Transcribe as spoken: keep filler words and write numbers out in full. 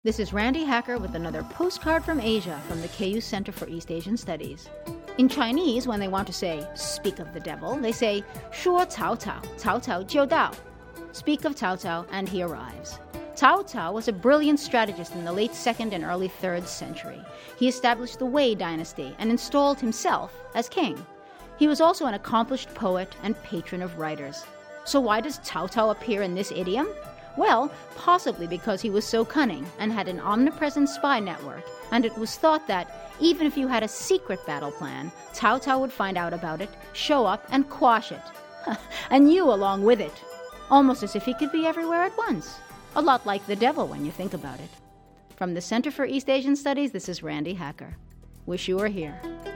This is Randy Hacker with another postcard from Asia from the K U Center for East Asian Studies. In Chinese, when they want to say, speak of the devil, they say, 说曹操, Cao Cao 就到. Speak of Cao Cao, and he arrives. Cao Cao was a brilliant strategist in the late second and early third century. He established the Wei dynasty and installed himself as king. He was also an accomplished poet and patron of writers. So why does Cao Cao appear in this idiom? Well, possibly because he was so cunning and had an omnipresent spy network, and it was thought that even if you had a secret battle plan, Cao Cao would find out about it, show up, and quash it. And you along with it. Almost as if he could be everywhere at once. A lot like the devil when you think about it. From the Center for East Asian Studies, this is Randy Hacker. Wish you were here.